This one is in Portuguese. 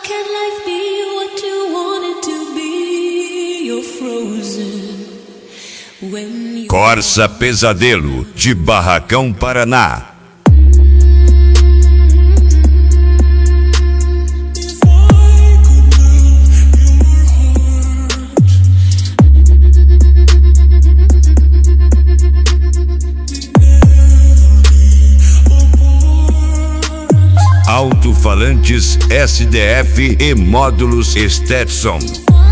can life be what you want it to be? You're frozen when you... Corsa Pesadelo, de Barracão, Paraná. Alto-falantes SDF e módulos Stetson.